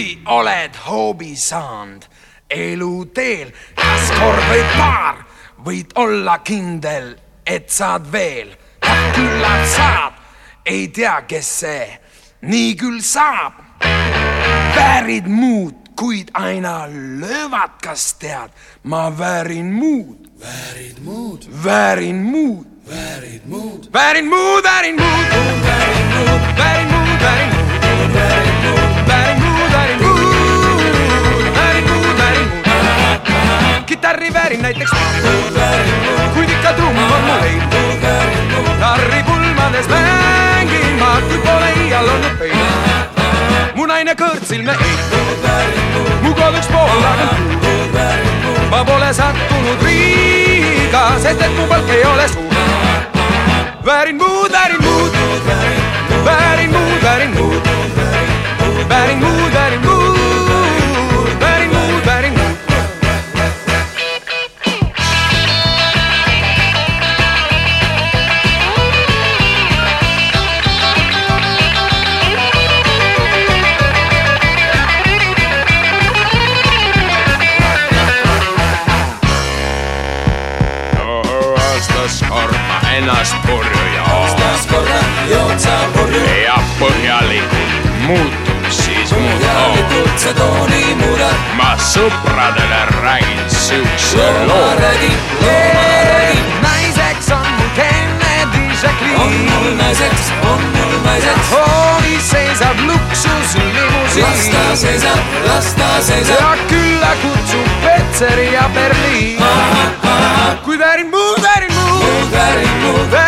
kui oled hoobi saanud eluteel, kas kord või paar, võid olla kindel, et saad veel. Küllalt saad, ei tea, kes see, nii küll saab. Väärid muud, kuid aina löövad, kas tead, ma väärin muud. Väärid muud, Väärin muud, väärid muud, väärin muud, väärin muud, väärid muud, väärin muud, väärin muud, väärid muud, väärin muud, väärin muud, väärin muud, väärin muud. Kitarri väärin näiteks, kuid ikka trumm on mul ei. Tarri pulmades mängin ma, kui pole iial olnud pein. Mu naine kõrtsilme ei, mu koduks pool aga ma pole sattunud riiga, sest et mu palk ei ole suur. Väärin muud, väärin muud, väärin muud, väärin muud, väärin muud, väärin muud, väärin muud, väärin muud. Ennast purju ja aastas korra jood sa purju ja põhjalikult muutub siis põhjalikult see tooni muudad. Ma sõpradele räägin siukse loo. Looma räägi, Naiseks on mul Kennedy Jacqueline. on mul naiseks, hoovis seisab luksuslimusiin. las ta seisab ja külla kutsub Petseri ja Berliin. Kui väärin muud, väärin muud, väärid muud,